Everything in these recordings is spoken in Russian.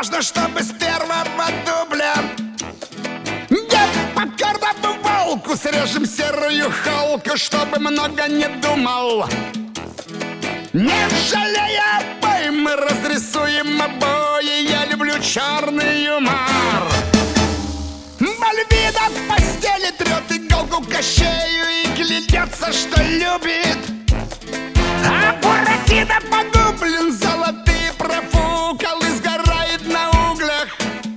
Важно, чтобы с первого дубля я покорному волку срежем серую холку, чтобы много не думал. Не жалея обои, мы разрисуем обои. Я люблю черный юмор. Мальвина в постели трет иголку Кощею и клянется, что любит. А Буратино погублен, золотые профукалы, сгорает на углях.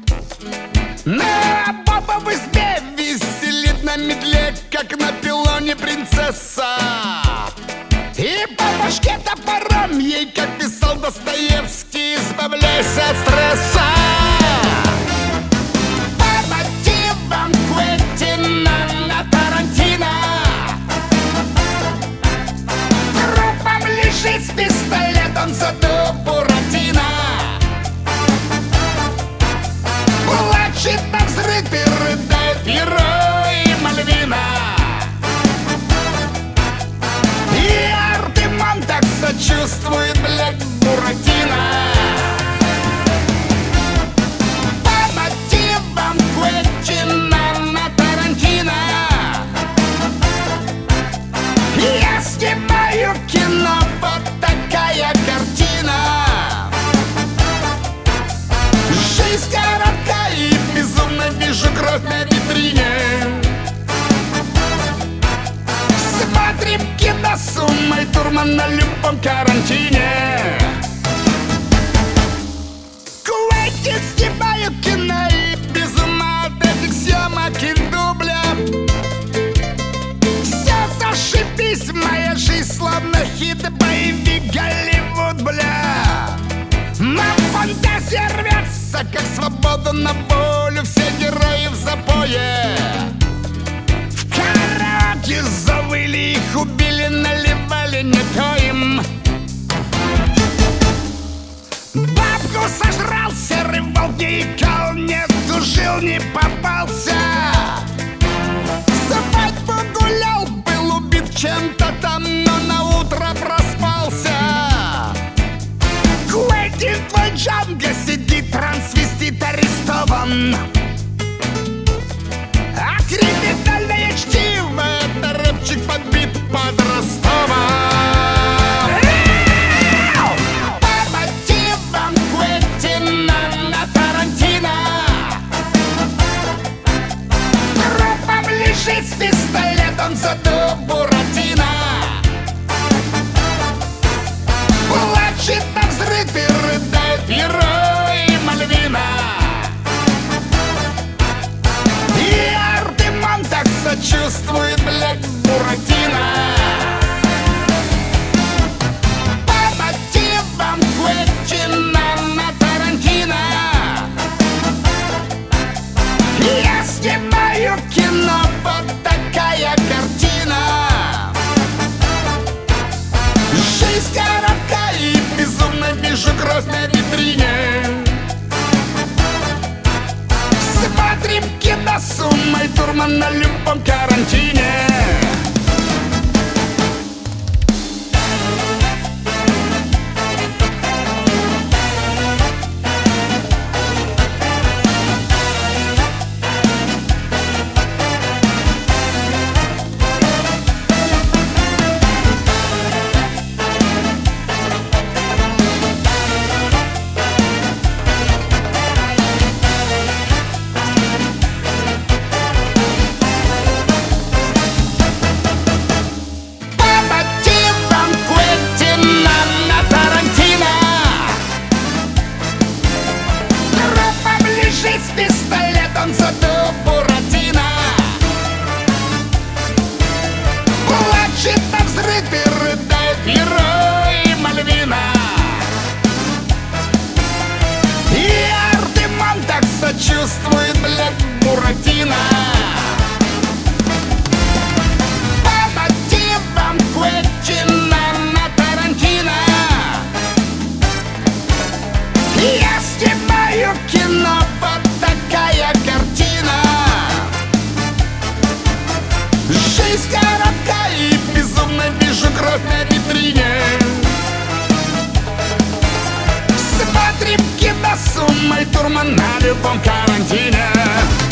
А Боба в избе веселит на медле, как на пилоне принцесса. И по башке топором ей, как писал Достоевский, избавляйся от стресса. По мотивам Квентина Тарантино трупом лежит с пистолетом в саду Буратино. Плачет навзрыд и рыдает Пьеро и Мальвина. И Артемон так сочувствует, блядь, Буратино. По мотивам Квентина Тарантино я снимаю кино, вот такая картина. Жизнь коротка и безумно вижу кровь на витрине. Смотрим кино с Умой Турман на любом карантине. Квентин, снимаю кино и без ума от этих съемок и дубля. Все зашибись, моя жизнь словно хит, боевик Голливуд, бля. Но фантазия рвется, как свобода на волю. Все герои в запое. В караоке завыли, их убили, наливали не то им. Бабку сожрал серый волк, не икал, не тужил, не попался. Свадьбу гулял, был убит чем-то там, но на утро проспался. Квентин твой Джанго сидит, трансвестит арестован. А криминальное чтиво — это рэпчик подбит под Ростовом. По мотивам Квентина Тарантино трупом лежит с пистолетом в саду Буратино. Плачет навзрыд и рыдает Пьеро и Мальвина. И Артемон так сочувствует, блядь, Буратино. По мотивам Квентина Тарантино я снимаю кино, вот такая картина. Жизнь коротка и безумно вижу кровь на витрине. Смотрим кино с Умой Турман на любом карантине. С пистолетом в саду Буратино. Плачет навзрыд и рыдает Пьеро и Мальвина. И Артемон так сочувствует, блядь, Буратино. По мотивам Квентина Тарантино я снимаю кино, вот такая картина. Жизнь коротка и безумно вижу кровь на витрине. Смотрим кино до суммы турма на любом карантине.